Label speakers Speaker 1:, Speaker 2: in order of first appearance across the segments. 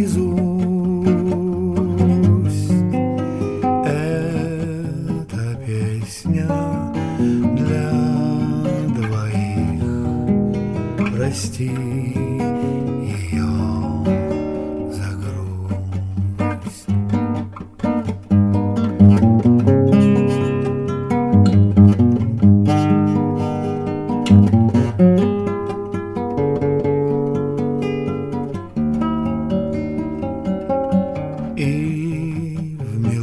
Speaker 1: наизусть. Это песня для двоих. Прости ее за грусть. И в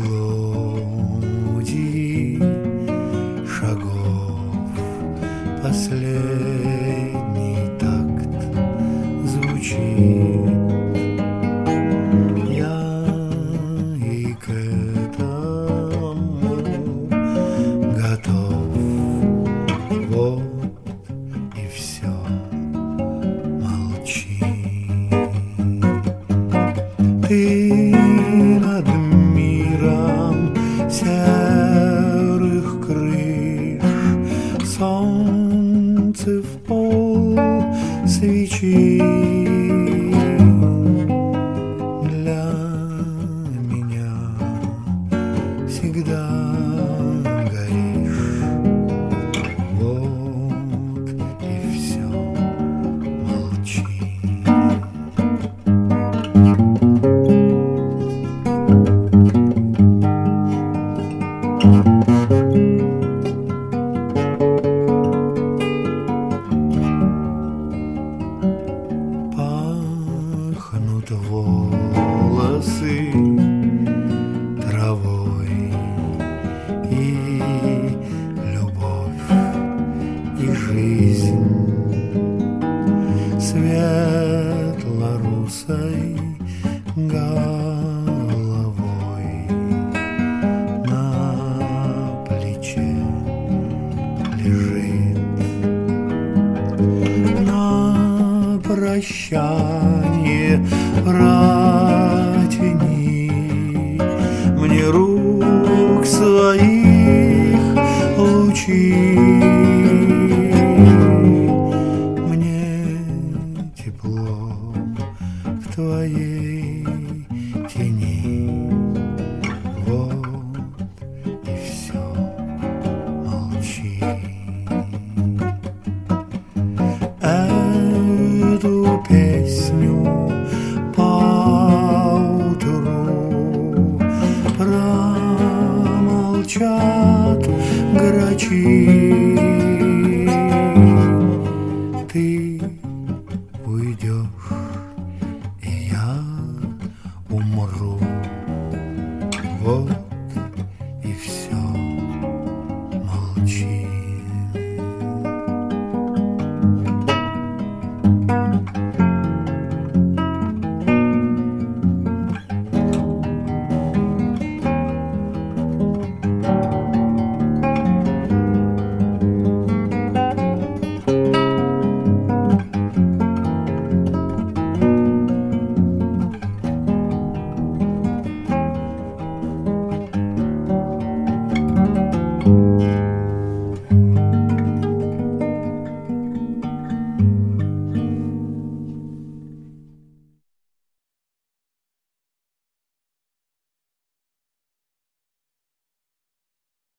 Speaker 1: мелодии шагов последний такт звучит. Я и к этому готов. Вот и все, молчи. Ты над миром серых крыш, солнце в пол свечи. Для меня всегда горишь. Вот и все, молчи. Пахнут волосы травой, и любовь, и жизнь светло-русой головой на плече лежит. На прощание протяни мне рук своих лучи. Мне тепло в твоей тени. Вот и все, молчи. Эту песню поутру промолчат грачи. Ты уйдешь, и я умру. Вот